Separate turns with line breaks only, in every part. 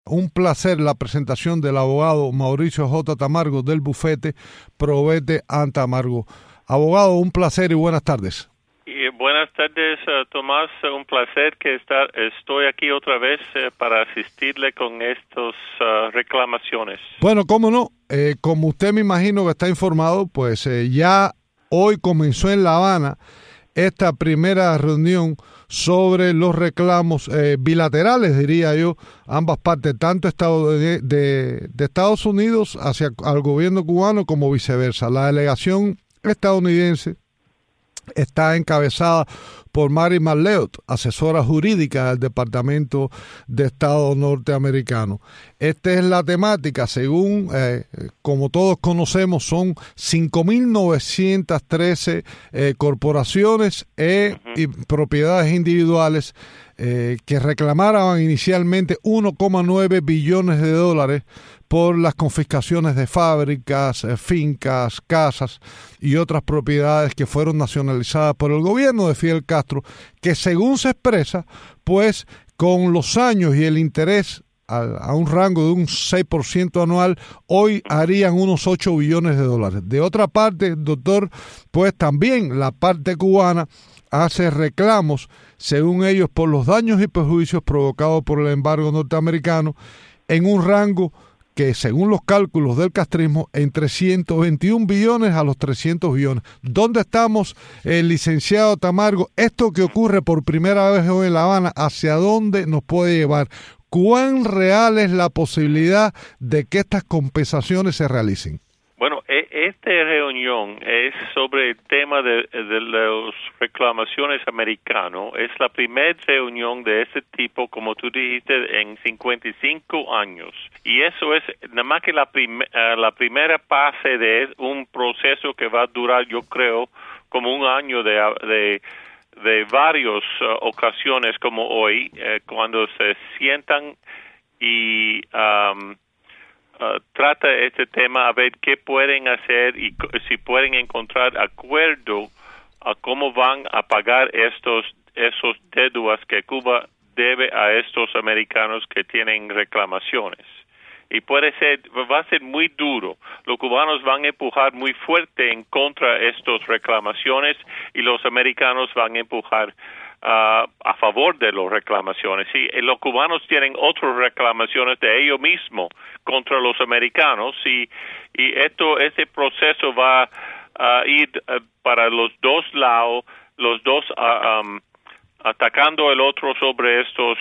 un placer la presentación del abogado Mauricio J. Tamargo del bufete Provete Tamargo. Abogado, un placer y buenas tardes.
Y buenas tardes, Tomás. Un placer que estoy aquí otra vez para asistirle con estas reclamaciones.
Bueno, cómo no. Como usted me imagino que está informado, pues ya hoy comenzó en La Habana esta primera reunión sobre los reclamos bilaterales, diría yo, ambas partes, tanto de Estados Unidos hacia al gobierno cubano como viceversa. La delegación estadounidense está encabezada por Mary McLeod, asesora jurídica del Departamento de Estado norteamericano. Esta es la temática, según, como todos conocemos, son 5.913 corporaciones y propiedades individuales que reclamaban inicialmente 1,9 billones de dólares por las confiscaciones de fábricas, fincas, casas y otras propiedades que fueron nacionalizadas por el gobierno de Fidel Castro, que según se expresa, pues con los años y el interés a un rango de un 6% anual, hoy harían unos 8 billones de dólares. De otra parte, doctor, pues también la parte cubana hace reclamos, según ellos, por los daños y perjuicios provocados por el embargo norteamericano en un rango que, según los cálculos del castrismo, entre 121 billones a los 300 billones. ¿Dónde estamos, licenciado Tamargo? Esto que ocurre por primera vez hoy en La Habana, ¿hacia dónde nos puede llevar? ¿Cuán real es la posibilidad de que estas compensaciones se realicen?
Bueno, esta reunión es sobre el tema de las reclamaciones americanas. Es la primera reunión de este tipo, como tú dijiste, en 55 años. Y eso es nada más que la primera fase de un proceso que va a durar, yo creo, como un año de varias ocasiones como hoy, cuando se sientan y trata este tema a ver qué pueden hacer y si pueden encontrar acuerdo a cómo van a pagar esos deudas que Cuba debe a estos americanos que tienen reclamaciones. Y va a ser muy duro. Los cubanos van a empujar muy fuerte en contra de estas reclamaciones y los americanos van a empujar a favor de las reclamaciones. Y los cubanos tienen otras reclamaciones de ellos mismos contra los americanos y ese proceso va a ir para los dos lados, los dos atacando el otro sobre estos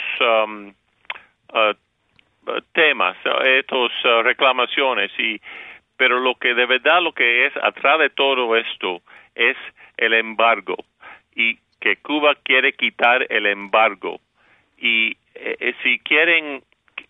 temas, estas reclamaciones. Pero lo que de verdad lo que es atrás de todo esto es el embargo y que Cuba quiere quitar el embargo y si quieren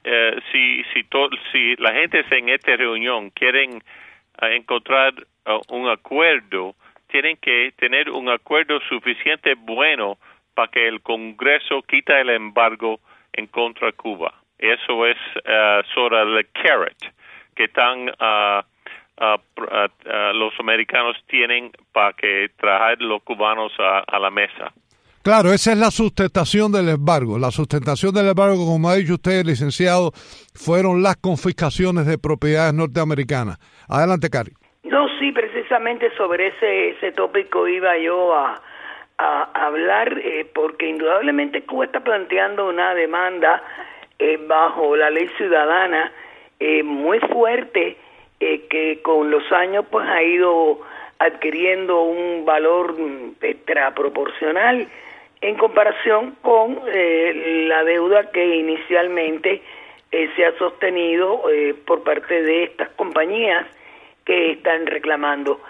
si la gente en esta reunión quieren encontrar un acuerdo, tienen que tener un acuerdo suficiente bueno para que el Congreso quita el embargo en contra de Cuba. Eso es sobre el carrot que están los americanos tienen para que traer los cubanos a la mesa.
Claro, esa es la sustentación del embargo. La sustentación del embargo, como ha dicho usted, licenciado, fueron las confiscaciones de propiedades norteamericanas. Adelante, Cari.
No, sí, precisamente sobre ese tópico iba yo a hablar, porque indudablemente Cuba está planteando una demanda bajo la ley ciudadana muy fuerte, que con los años pues ha ido adquiriendo un valor extraproporcional en comparación con la deuda que inicialmente se ha sostenido por parte de estas compañías que están reclamando.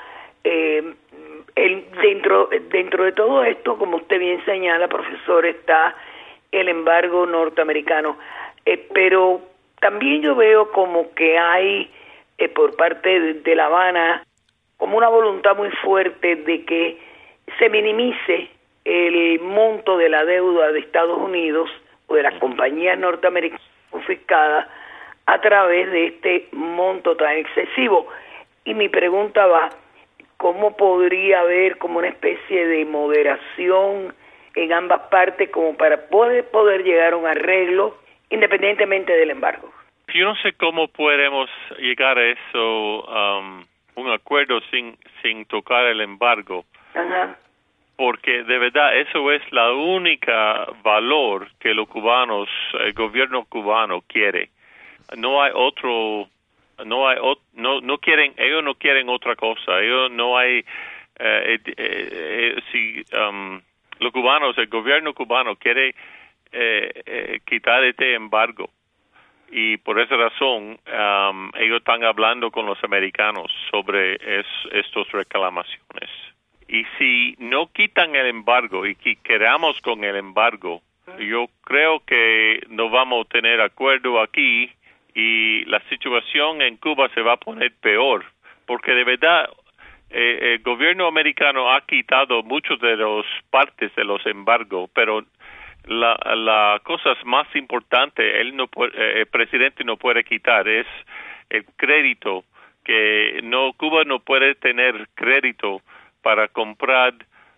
Dentro de todo esto, como usted bien señala, profesor, está el embargo norteamericano, pero también yo veo como que hay por parte de La Habana como una voluntad muy fuerte de que se minimice el monto de la deuda de Estados Unidos o de las compañías norteamericanas confiscadas a través de este monto tan excesivo. Y mi pregunta va, ¿cómo podría haber como una especie de moderación en ambas partes como para poder llegar a un arreglo independientemente del embargo?
Yo no sé cómo podemos llegar a eso, un acuerdo sin tocar el embargo.
Ajá.
Porque de verdad eso es la única valor que los cubanos, el gobierno cubano quiere. No hay otro, no quieren, ellos no quieren otra cosa. Ellos no hay, los cubanos, el gobierno cubano quiere quitar este embargo. Y por esa razón ellos están hablando con los americanos sobre estas reclamaciones. Y si no quitan el embargo y que quedamos con el embargo, yo creo que no vamos a tener acuerdo aquí y la situación en Cuba se va a poner peor, porque de verdad el gobierno americano ha quitado muchos de las partes de los embargos, pero la cosa más importante, el presidente no puede quitar, es el crédito, que Cuba no puede tener crédito para comprar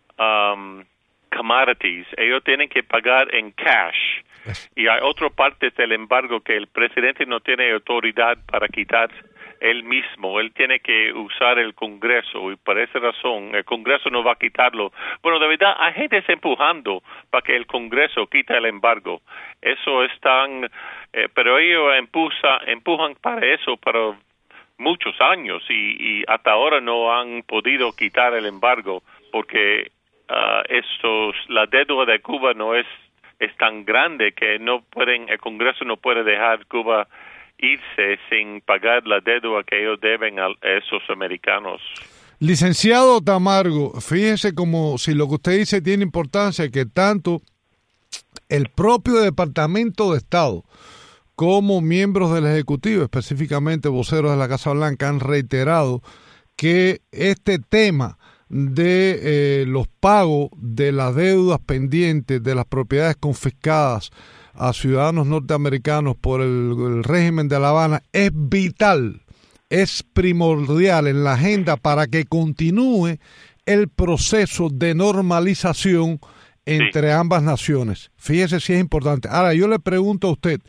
commodities. Ellos tienen que pagar en cash. Y hay otra parte del embargo que el presidente no tiene autoridad para quitar él mismo. Él tiene que usar el Congreso y por esa razón el Congreso no va a quitarlo. Bueno, de verdad hay gente empujando para que el Congreso quite el embargo. Eso es tan... pero ellos empujan para eso para muchos años y hasta ahora no han podido quitar el embargo porque la deuda de Cuba no es tan grande que el Congreso no puede dejar Cuba irse sin pagar la deuda que ellos deben a esos americanos.
Licenciado Tamargo, fíjese como si lo que usted dice tiene importancia, que tanto el propio Departamento de Estado como miembros del Ejecutivo, específicamente voceros de la Casa Blanca, han reiterado que este tema de los pagos de las deudas pendientes de las propiedades confiscadas a ciudadanos norteamericanos por el régimen de La Habana es vital, es primordial en la agenda para que continúe el proceso de normalización entre ambas naciones. Fíjese si es importante. Ahora, yo le pregunto a usted,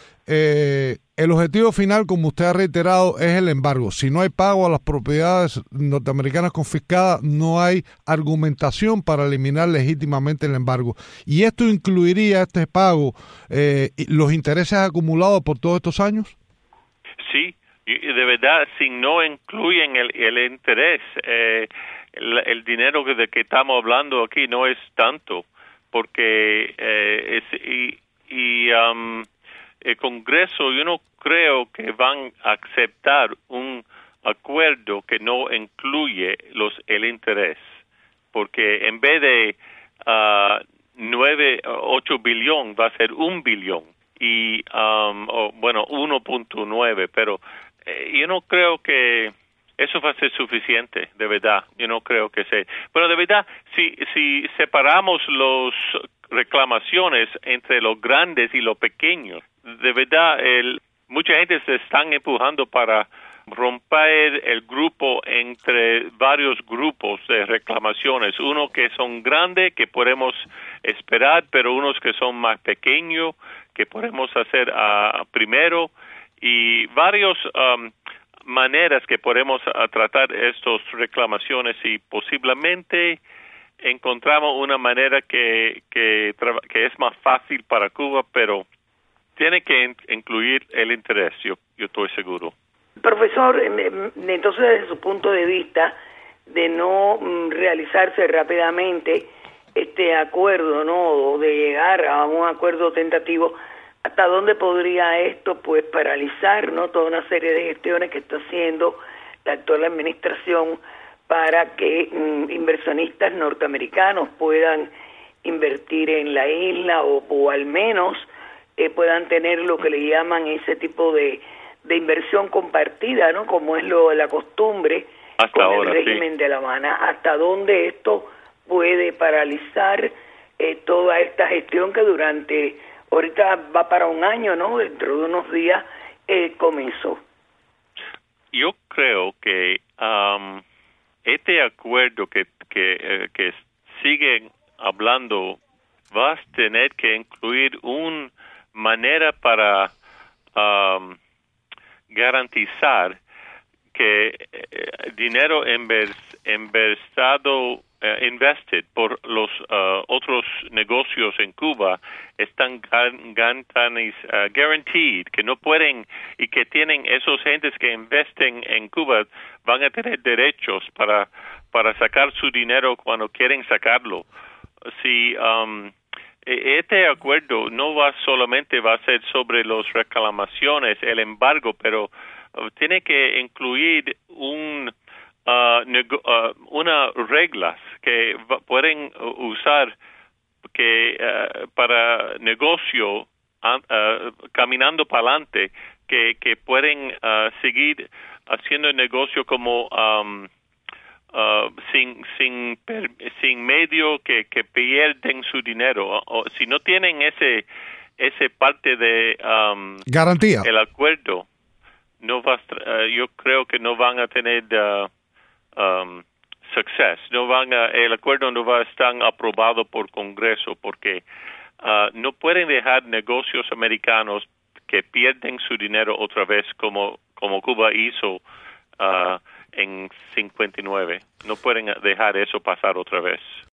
el objetivo final, como usted ha reiterado, es el embargo. Si no hay pago a las propiedades norteamericanas confiscadas, no hay argumentación para eliminar legítimamente el embargo. Y esto incluiría, este pago, los intereses acumulados por todos estos años.
Sí, y de verdad, si no incluyen el interés, el dinero de que estamos hablando aquí no es tanto, porque el Congreso, yo no creo que van a aceptar un acuerdo que no incluye el interés, porque en vez de 8 billones va a ser 1 billón y 1.9, pero yo no creo que eso va a ser suficiente, de verdad. Yo no creo que sea. Pero de verdad, si separamos las reclamaciones entre los grandes y los pequeños, de verdad, mucha gente se están empujando para romper el grupo entre varios grupos de reclamaciones. Unos que son grandes, que podemos esperar, pero unos que son más pequeños, que podemos hacer primero, y varios maneras que podemos tratar estas reclamaciones y posiblemente encontramos una manera que es más fácil para Cuba, pero tiene que incluir el interés, yo estoy seguro.
Profesor, entonces desde su punto de vista de no realizarse rápidamente este acuerdo, ¿no? O de llegar a un acuerdo tentativo, ¿hasta dónde podría esto pues paralizar, ¿no? Toda una serie de gestiones que está haciendo la actual administración para que inversionistas norteamericanos puedan invertir en la isla o al menos puedan tener lo que le llaman ese tipo de inversión compartida, ¿no? Como es la costumbre
hasta
con
ahora,
el régimen de La Habana. ¿Hasta dónde esto puede paralizar toda esta gestión que ahorita va para un año, ¿no? Dentro de unos días comenzó.
Yo creo que este acuerdo que siguen hablando va a tener que incluir una manera para garantizar que dinero invested por los otros negocios en Cuba están guaranteed, que no pueden, y que tienen esos gentes que invisten en Cuba van a tener derechos para sacar su dinero cuando quieren sacarlo. Si este acuerdo no solamente va a ser sobre las reclamaciones, el embargo, pero tiene que incluir unas reglas que pueden usar para negocio caminando para adelante, que pueden seguir haciendo el negocio como sin medio que pierden su dinero. O si no tienen ese parte de
garantía,
el acuerdo, no yo creo que no van a tener success. El acuerdo no va a estar aprobado por Congreso, porque no pueden dejar negocios americanos que pierden su dinero otra vez como Cuba hizo en 59. No pueden dejar eso pasar otra vez.